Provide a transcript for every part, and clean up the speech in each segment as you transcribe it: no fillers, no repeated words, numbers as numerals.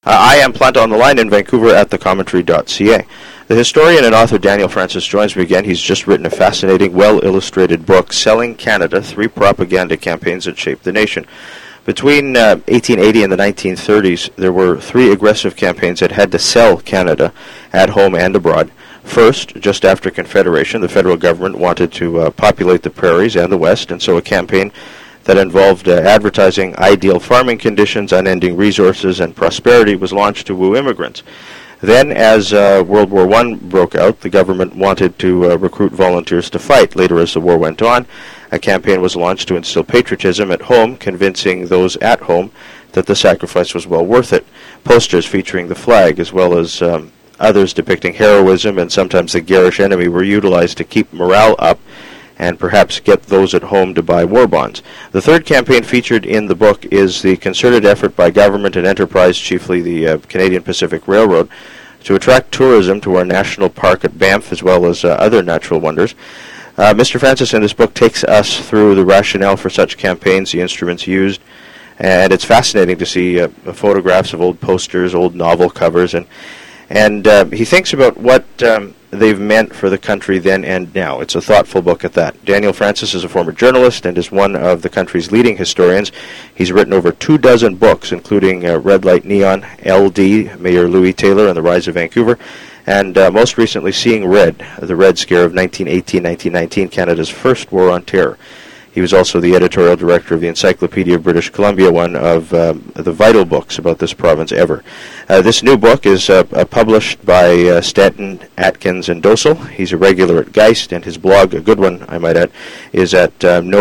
I am Planta on the line in Vancouver at thecommentary.ca. The historian and author Daniel Francis joins me again. He's just written a fascinating, well-illustrated book, Selling Canada, 3 Propaganda Campaigns That Shaped the Nation. Between 1880 and the 1930s, there were 3 aggressive campaigns that had to sell Canada at home and abroad. First, just after Confederation, the federal government wanted to populate the prairies and the West, and so a campaign that involved advertising ideal farming conditions, unending resources, and prosperity was launched to woo immigrants. Then, as World War I broke out, the government wanted to recruit volunteers to fight. Later, as the war went on, a campaign was launched to instill patriotism at home, convincing those at home that the sacrifice was well worth it. Posters featuring the flag, as well as others depicting heroism and sometimes the garish enemy, were utilized to keep morale up and perhaps get those at home to buy war bonds. The third campaign featured in the book is the concerted effort by government and enterprise, chiefly the Canadian Pacific Railroad, to attract tourism to our national park at Banff as well as other natural wonders. Mr. Francis in this book takes us through the rationale for such campaigns, the instruments used, and it's fascinating to see photographs of old posters, old novel covers, and he thinks about what they've meant for the country then and now. It's a thoughtful book at that. Daniel Francis is a former journalist and is one of the country's leading historians. He's written over 24 books, including Red Light Neon, LD, Mayor Louis Taylor, and the Rise of Vancouver, and most recently Seeing Red, the Red Scare of 1918-1919, Canada's first war on terror. He was also the editorial director of the Encyclopedia of British Columbia, one of the vital books about this province ever. This new book is published by Stanton, Atkins, and Dosel. He's a regular at Geist, and his blog, a good one, I might add, is at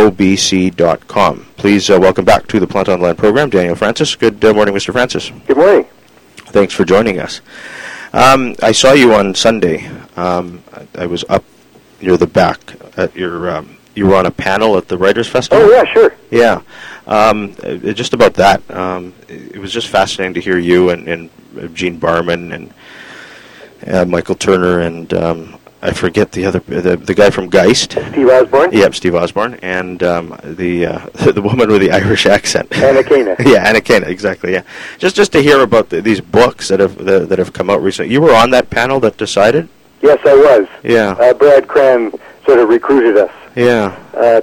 nobc.com. Please welcome back to the Planta Online program, Daniel Francis. Good morning, Mr. Francis. Good morning. Thanks for joining us. I saw you on Sunday. I was up near the back at your... you were on a panel at the Writers' Festival? Oh, yeah, sure. Yeah. Just about that. It was just fascinating to hear you and Gene Barman and Michael Turner and I forget the guy from Geist. Steve Osborne? Yep, Steve Osborne. And the woman with the Irish accent. Anna Kena. Yeah, Anna Kena, exactly, yeah. Just to hear about these books that have come out recently. You were on that panel that decided? Yes, I was. Yeah. Brad Cran sort of recruited us. Yeah.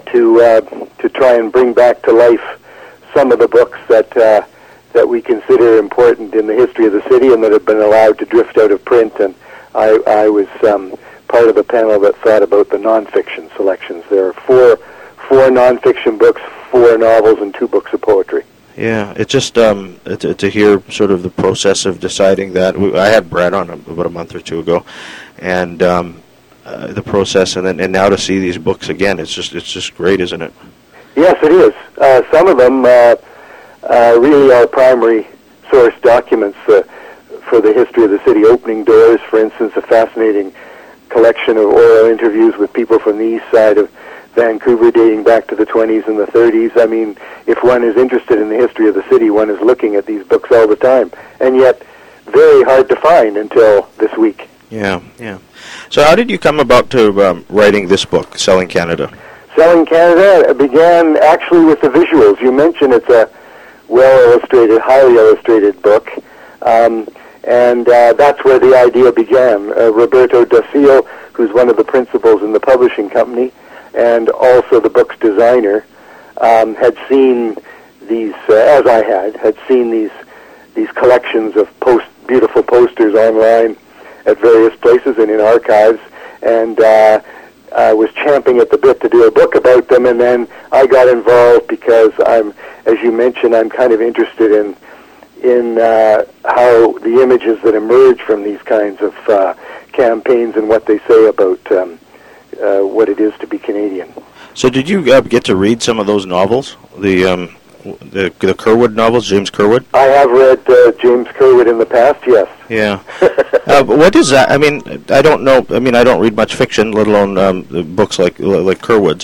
To try and bring back to life some of the books that we consider important in the history of the city and that have been allowed to drift out of print. And I was part of the panel that thought about the nonfiction selections. There are four nonfiction books, 4 novels, and 2 books of poetry. Yeah, it's just to hear sort of the process of deciding that. I had Brad on about a month or 2 ago, and the process, and now to see these books again, it's just great, isn't it? Yes, it is. Some of them really are primary source documents for the history of the city. Opening Doors, for instance, a fascinating collection of oral interviews with people from the east side of Vancouver dating back to the 20s and the 30s. I mean, if one is interested in the history of the city, one is looking at these books all the time, and yet very hard to find until this week. Yeah. So how did you come about to writing this book, Selling Canada? Selling Canada began actually with the visuals. You mentioned it's a well-illustrated, highly illustrated book, and that's where the idea began. Roberto Dacio, who's one of the principals in the publishing company, and also the book's designer, had seen these, as I had seen these collections of beautiful posters online at various places and in archives, and I was champing at the bit to do a book about them, and then I got involved because as you mentioned, I'm kind of interested in how the images that emerge from these kinds of campaigns and what they say about what it is to be Canadian. So did you get to read some of those novels, the Curwood novels, James Curwood? I have read James Curwood in the past, yes. Yeah. But what is that? I mean, I don't know. I mean, I don't read much fiction, let alone books like Curwood's.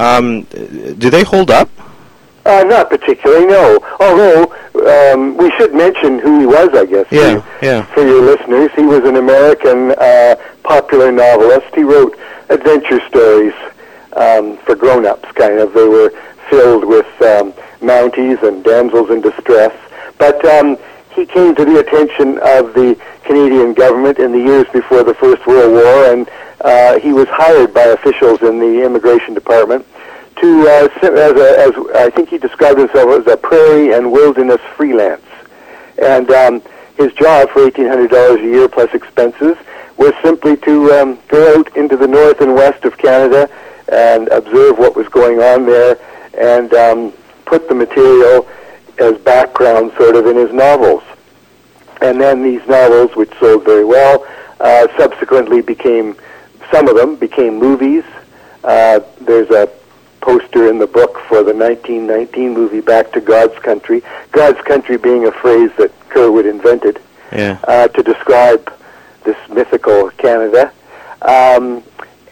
Do they hold up? Not particularly, no. Although, we should mention who he was, I guess, for your listeners. He was an American popular novelist. He wrote adventure stories for grown-ups, kind of. They were filled with Mounties and damsels in distress. But he came to the attention of the Canadian government in the years before the First World War, and he was hired by officials in the immigration department to, as I think he described himself as a prairie and wilderness freelance. And his job for $1,800 a year plus expenses was simply to go out into the north and west of Canada and observe what was going on there and put the material as background sort of in his novels. And then these novels, which sold very well, subsequently some of them became movies. There's a poster in the book for the 1919 movie Back to God's Country. God's Country being a phrase that Curwood invented to describe this mythical Canada. And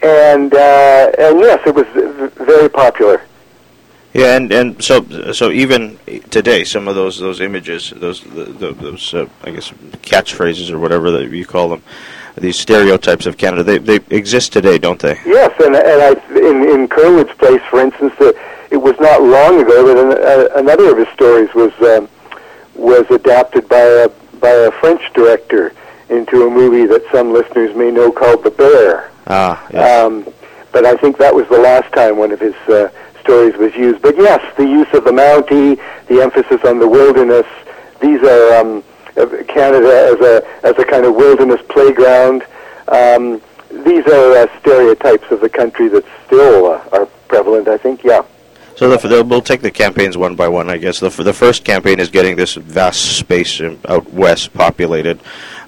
yes, it was very popular. Yeah, and so even today, some of those images, those I guess catchphrases or whatever that you call them, these stereotypes of Canada, they exist today, don't they? Yes, and in Curwood's place, for instance, it was not long ago that another of his stories was adapted by a French director into a movie that some listeners may know called The Bear. Yes. But I think that was the last time one of his stories was used. But yes, the use of the Mountie, the emphasis on the wilderness, these are Canada as a kind of wilderness playground. These are stereotypes of the country that still are prevalent, I think, yeah. So we'll take the campaigns one by one, I guess. The first campaign is getting this vast space out west populated.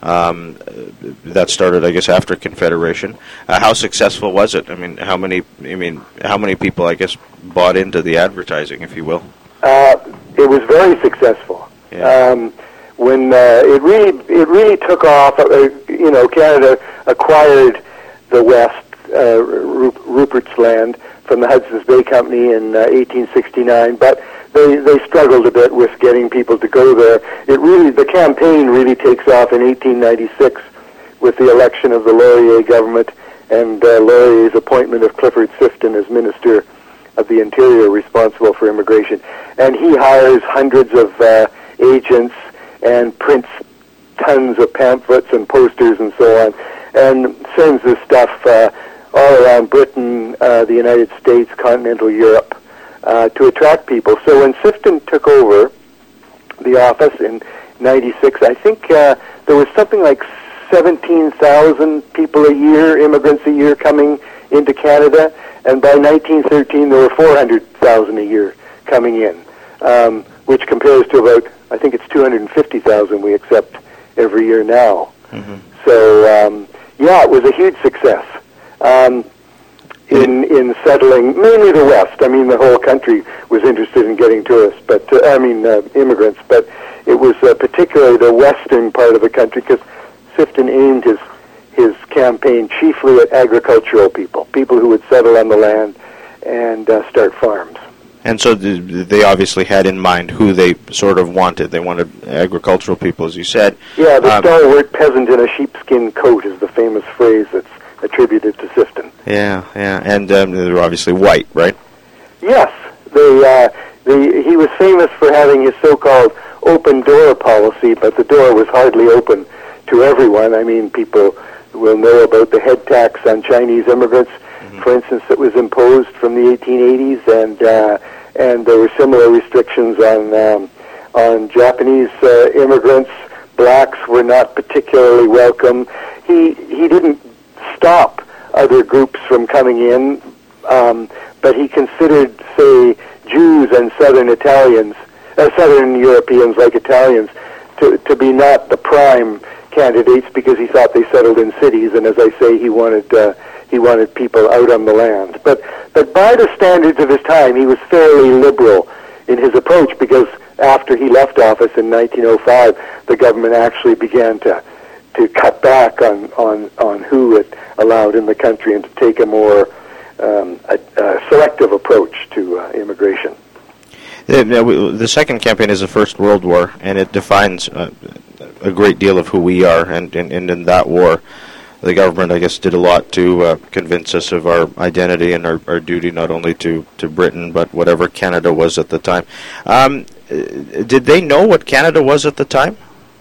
That started, I guess, after Confederation. How successful was it? I mean, how many people, I guess, bought into the advertising, if you will? It was very successful. Yeah. When it really took off, Canada acquired the West, Rupert's Land, from the Hudson's Bay Company in 1869, but they struggled a bit with getting people to go there. The campaign really takes off in 1896 with the election of the Laurier government and Laurier's appointment of Clifford Sifton as Minister of the Interior responsible for immigration. And he hires hundreds of agents and prints tons of pamphlets and posters and so on, and sends this stuff all around Britain, the United States, continental Europe, to attract people. So when Sifton took over the office in 96, I think there was something like 17,000 people a year, immigrants a year, coming into Canada, and by 1913 there were 400,000 a year coming in, which compares to about, I think it's 250,000 we accept every year now. Mm-hmm. So, it was a huge success. In settling mainly the West. I mean, the whole country was interested in getting tourists, but immigrants. But it was particularly the western part of the country, because Sifton aimed his campaign chiefly at agricultural people who would settle on the land and start farms. And so they obviously had in mind who they sort of wanted. They wanted agricultural people, as you said. Yeah, the stalwart peasant in a sheepskin coat is the famous phrase that's attributed to Sifton. Yeah, and they're obviously white, right? Yes, he was famous for having his so-called open door policy, but the door was hardly open to everyone. I mean, people will know about the head tax on Chinese immigrants, for instance, that was imposed from the 1880s, and there were similar restrictions on Japanese immigrants. Blacks were not particularly welcome. He didn't stop other groups from coming in, but he considered, say, Jews and Southern Europeans like Italians to be not the prime candidates, because he thought they settled in cities, and as I say, he wanted people out on the land. But by the standards of his time, he was fairly liberal in his approach, because after he left office in 1905, the government actually began to cut back on who it allowed in the country and to take a more selective approach to immigration. The second campaign is the First World War, and it defines a great deal of who we are. And in that war, the government, I guess, did a lot to convince us of our identity and our duty not only to Britain, but whatever Canada was at the time. Did they know what Canada was at the time?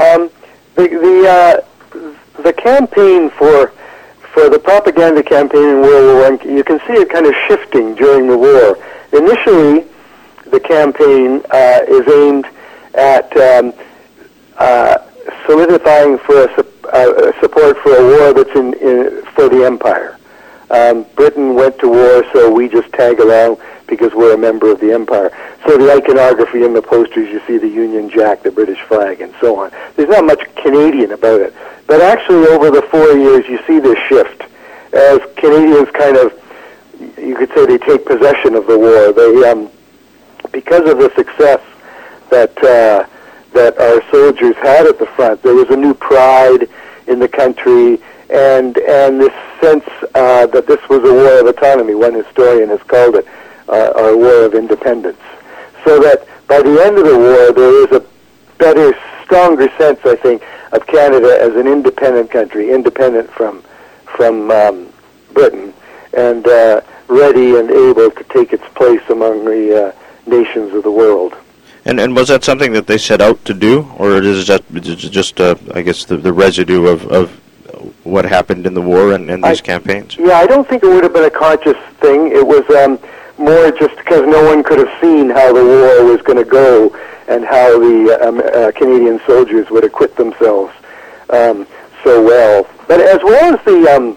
The campaign for the propaganda campaign in World War I, you can see it kind of shifting during the war. Initially, the campaign is aimed at solidifying for support for a war that's for the empire. Britain went to war, so we just tag along because we're a member of the empire. So the iconography in the posters, you see the Union Jack, the British flag, and so on. There's not much Canadian about it. But actually, over the 4 years, you see this shift. As Canadians kind of, you could say they take possession of the war. They, because of the success that our soldiers had at the front, there was a new pride in the country, and this sense that this was a war of autonomy. One historian has called it our war of independence. So that by the end of the war, there is a better, stronger sense, I think, of Canada as an independent country, independent from Britain, and ready and able to take its place among the nations of the world. And was that something that they set out to do, or is that just I guess the residue of what happened in the war and these campaigns? Yeah, I don't think it would have been a conscious thing. It was more just because no one could have seen how the war was going to go and how the Canadian soldiers would acquit themselves so well. But as well as the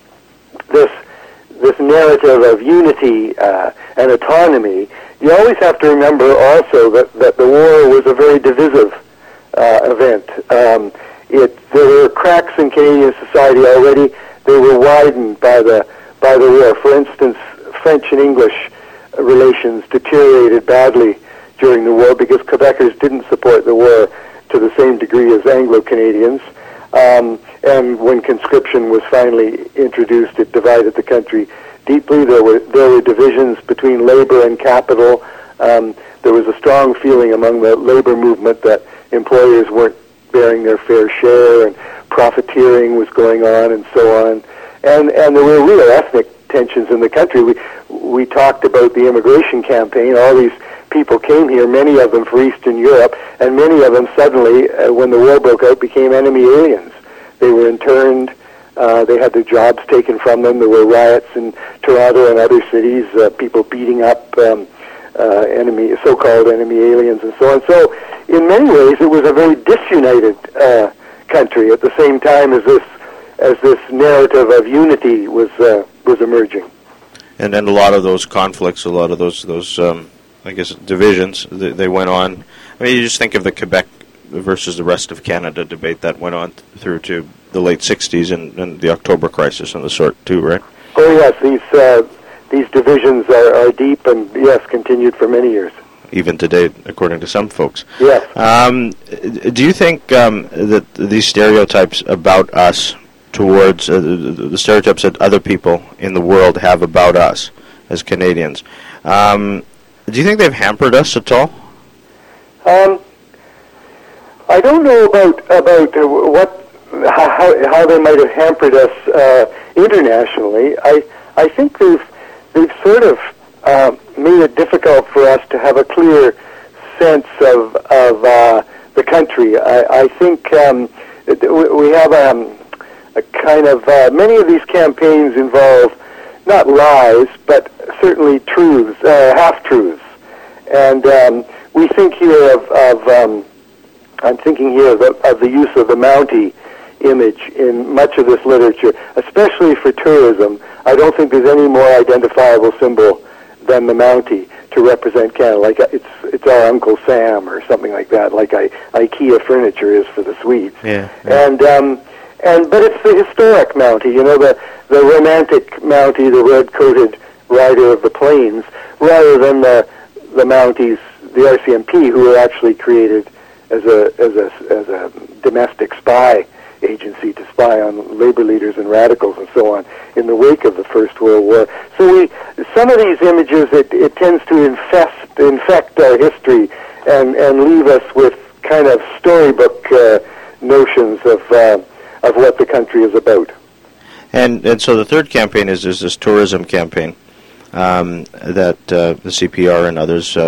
this narrative of unity and autonomy, you always have to remember also that the war was a very divisive event. There were cracks in Canadian society already. They were widened by the war. For instance, French and English relations deteriorated badly during the war because Quebecers didn't support the war to the same degree as Anglo-Canadians. And when conscription was finally introduced, it divided the country deeply. There were divisions between labor and capital. There was a strong feeling among the labor movement that employers weren't bearing their fair share, and profiteering was going on, and so on. And there were real ethnic tensions in the country. We talked about the immigration campaign. All these people came here, many of them for Eastern Europe, and many of them suddenly, when the war broke out, became enemy aliens. They were interned. They had their jobs taken from them. There were riots in Toronto and other cities, people beating up so-called enemy aliens and so on. So in many ways, it was a very disunited country at the same time as this narrative of unity was emerging. And then a lot of those conflicts, a lot of those I guess, divisions, they went on. I mean, you just think of the Quebec versus the rest of Canada debate that went on through to the late 60s and the October crisis and the sort, too, right? Oh, yes. These divisions are deep and, yes, continued for many years. Even today, according to some folks. Yes. Do you think that these stereotypes about us towards the stereotypes that other people in the world have about us as Canadians, do you think they've hampered us at all? I don't know about how they might have hampered us internationally. I think they've sort of made it difficult for us to have a clear sense of the country. I think we have a kind of many of these campaigns involve not lies, but certainly truths, half-truths. And we think here of I'm thinking here of the use of the Mountie image in much of this literature, especially for tourism. I don't think there's any more identifiable symbol than the Mountie to represent Canada. Like it's our Uncle Sam or something like that, like IKEA furniture is for the Swedes. Yeah. But it's the historic Mountie, the romantic Mountie, the red-coated rider of the plains, rather than the Mounties, the RCMP, who were actually created as a domestic spy agency to spy on labor leaders and radicals and so on in the wake of the First World War. So some of these images, it tends to infect our history and leave us with kind of storybook notions of what the country is about. And so the third campaign is this tourism campaign that the CPR and others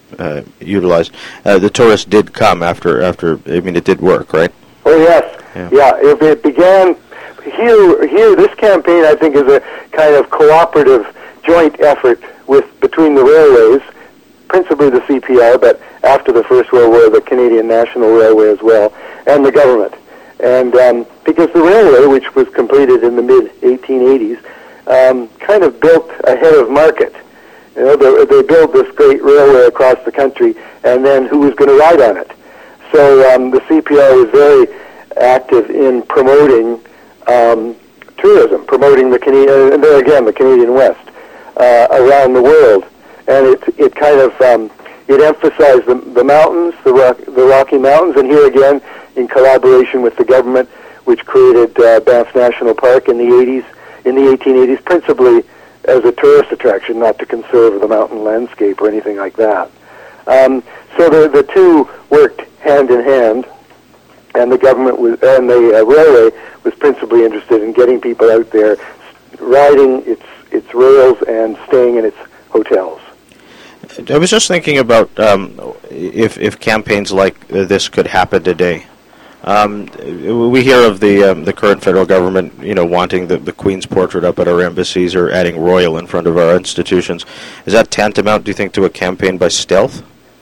utilized. The tourists did come after. I mean, it did work, right? Oh yes, yeah. If it began here, this campaign I think is a kind of cooperative, joint effort between the railways, principally the CPR, but after the First World War, the Canadian National Railway as well, and the government. And because the railway, which was completed in the mid-1880s, kind of built ahead of market. You know, they built this great railway across the country, and then who was going to ride on it? So the CPR was very active in promoting tourism, promoting the Canadian, and there again, the Canadian West, around the world. And it kind of it emphasized the mountains, the Rocky Mountains, and here again, in collaboration with the government, which created Banff National Park in the 1880s, principally as a tourist attraction, not to conserve the mountain landscape or anything like that. So the two worked hand in hand, and the government and the railway was principally interested in getting people out there, riding its rails and staying in its hotels. I was just thinking about if campaigns like this could happen today. We hear of the current federal government, wanting the Queen's portrait up at our embassies or adding royal in front of our institutions. Is that tantamount, do you think, to a campaign by stealth?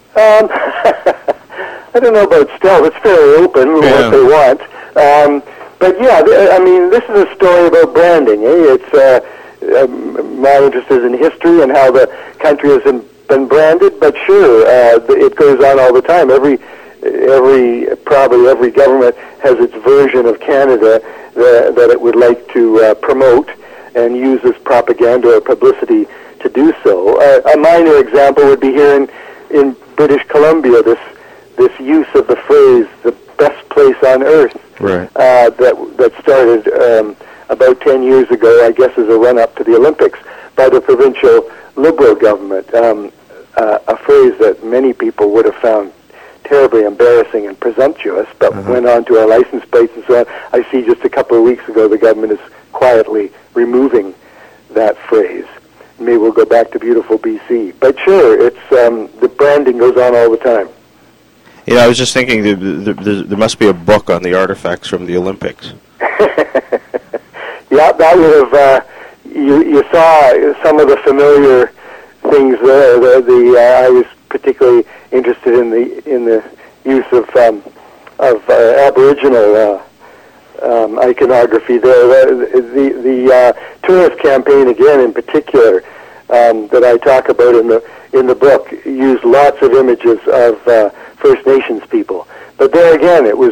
I don't know about stealth. It's fairly open what they want. But yeah, I mean, this is a story about branding. It's my interest is in history and how the country has been branded. But sure, it goes on all the time. Probably every government has its version of Canada that it would like to promote and use as propaganda or publicity to do so. A minor example would be here in British Columbia, this use of the phrase "the best place on earth," right. that started about 10 years ago, I guess, as a run-up to the Olympics by the provincial Liberal government. A phrase that many people would have found terribly embarrassing and presumptuous, but went on to our license plates and so on. I see just a couple of weeks ago the government is quietly removing that phrase. Maybe we'll go back to beautiful BC. But sure, it's the branding goes on all the time. Yeah, I was just thinking there must be a book on the artifacts from the Olympics. Yeah, that would have. You saw some of the familiar things there. I was particularly interested in the use of Aboriginal iconography there. The tourist campaign, again, in particular, that I talk about in the book, used lots of images of First Nations people. But there again, it was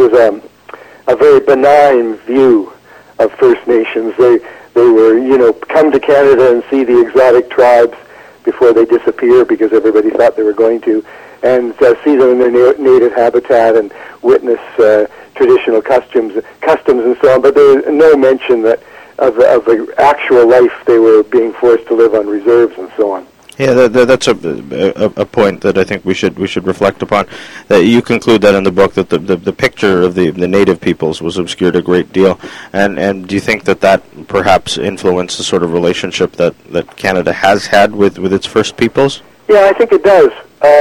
a very benign view of First Nations. They were, come to Canada and see the exotic tribes before they disappear, because everybody thought they were going to, and see them in their native habitat and witness traditional customs and so on. But there was no mention of the actual life they were being forced to live on reserves and so on. Yeah, that's a point that I think we should reflect upon. That you conclude that in the book that the picture of the native peoples was obscured a great deal, and do you think that perhaps influenced the sort of relationship that Canada has had with its First Peoples? Yeah, I think it does.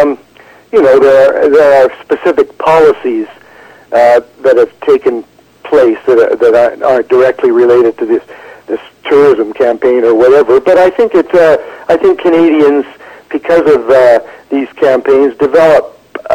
There are specific policies that have taken place that aren't directly related to this tourism campaign or whatever, but I think I think Canadians, because of these campaigns, don't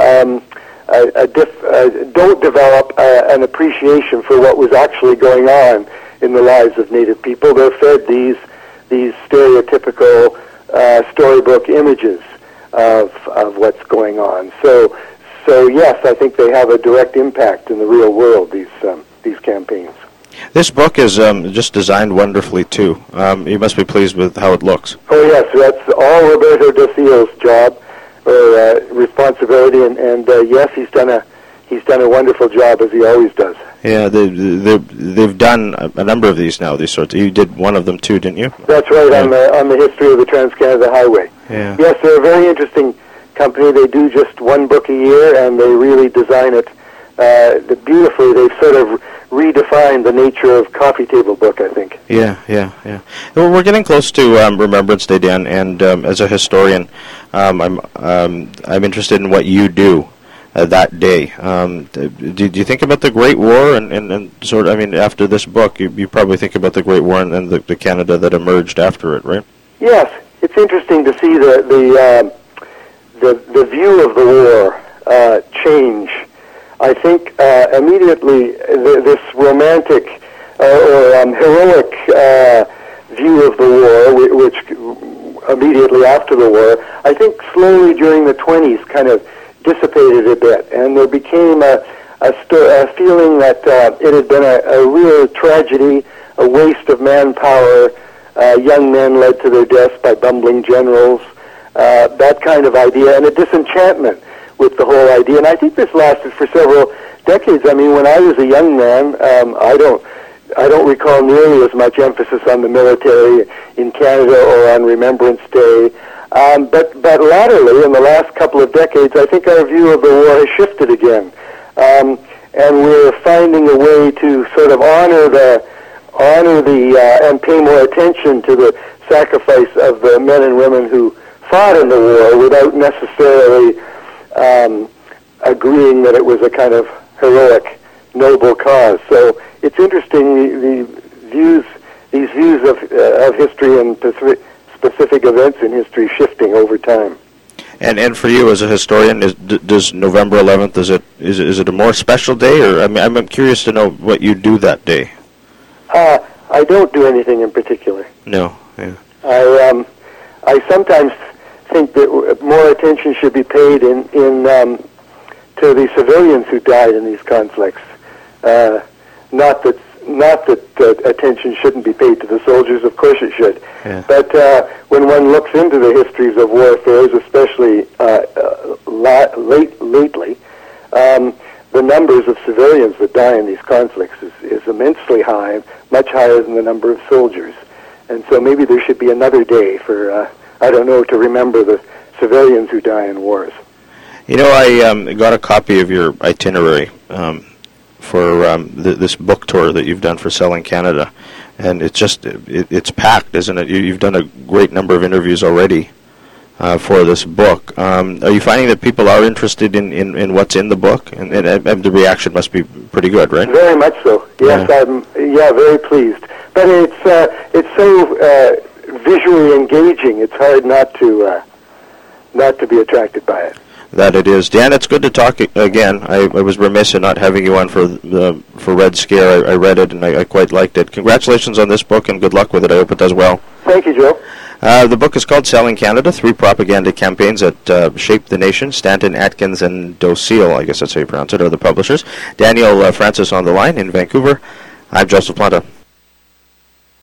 develop an appreciation for what was actually going on in the lives of Native people. They're fed these stereotypical storybook images of what's going on. So yes, I think they have a direct impact in the real world. These campaigns. This book is just designed wonderfly too. You must be pleased with how it looks. Oh yes, that's all Roberto Dacio's job or responsibility, and yes, he's done a wonderful job, as he always does. Yeah, they've done a number of these now. These sorts. You did one of them too, didn't you? That's right. Yeah. On the history of the Trans-Canada Highway. Yeah. Yes, they're a very interesting company. They do just one book a year, and they really design it beautifully. They've sort of redefined the nature of coffee table book, I think. Yeah. Well, we're getting close to Remembrance Day, Dan, and as a historian, I'm interested in what you do that day. Do you think about the Great War and sort of, I mean, after this book, you probably think about the Great War and the Canada that emerged after it, right? Yes, it's interesting to see the view of the war change. I think immediately this romantic or heroic view of the war, which immediately after the war, I think slowly during the 20s kind of dissipated a bit, and there became a feeling that it had been a real tragedy, a waste of manpower, young men led to their deaths by bumbling generals, that kind of idea, and a disenchantment with the whole idea. And I think this lasted for several decades. I mean, when I was a young man, I don't recall nearly as much emphasis on the military in Canada or on Remembrance Day. But latterly, in the last couple of decades, I think our view of the war has shifted again. And we're finding a way to sort of honor the and pay more attention to the sacrifice of the men and women who fought in the war without necessarily agreeing that it was a kind of heroic, noble cause. So it's interesting these views of history and specific events in history shifting over time. And for you as a historian, does November 11th, is it a more special day, or I mean, I'm curious to know what you do that day. I don't do anything in particular. No. Yeah. I sometimes think that more attention should be paid to the civilians who died in these conflicts. Not that attention shouldn't be paid to the soldiers. Of course it should. Yeah. But when one looks into the histories of warfare, especially lately, the numbers of civilians that die in these conflicts is immensely high, much higher than the number of soldiers. And so maybe there should be another day for, to remember the civilians who die in wars. You know, I got a copy of your itinerary for this book tour that you've done for Selling Canada, and it's packed, isn't it? You've done a great number of interviews already for this book. Are you finding that people are interested in what's in the book, and the reaction must be pretty good, right? Very much so. Yes, yeah. I'm very pleased. But it's so visually engaging. It's hard not to be attracted by it. That it is. Dan, it's good to talk again. I was remiss in not having you on for Red Scare. I read it and I quite liked it. Congratulations on this book and good luck with it. I hope it does well. Thank you, Joe. The book is called Selling Canada, 3 Propaganda Campaigns That Shaped the Nation. Stanton, Atkins, and Docile, I guess that's how you pronounce it, are the publishers. Daniel Francis on the line in Vancouver. I'm Joseph Planta.